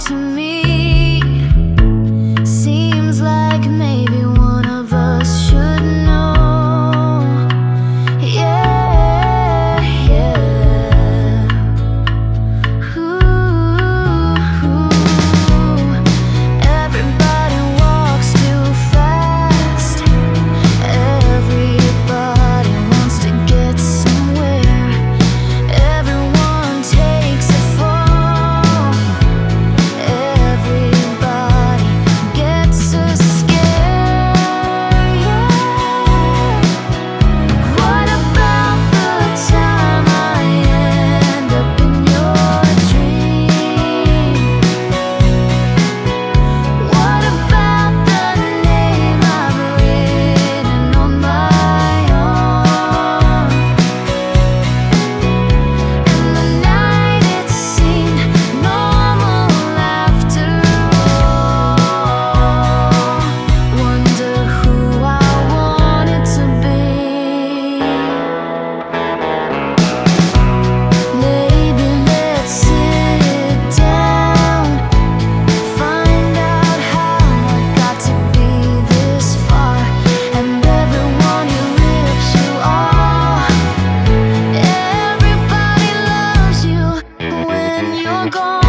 to me. Seems like maybe one of us should know. Yeah, yeah. Ooh, everybody walks too fast. Everybody wants to get somewhere. Everyone takes a fall. Everybody gets a scare. Yeah. What about the time I end up in your dream? What about the name I've written on my arm? And the night it seemed normal after all. Wonder who I wanted to be. Maybe let's sit down, find out how I got to be this far. And everyone who rips you off, everybody loves you when you're gone.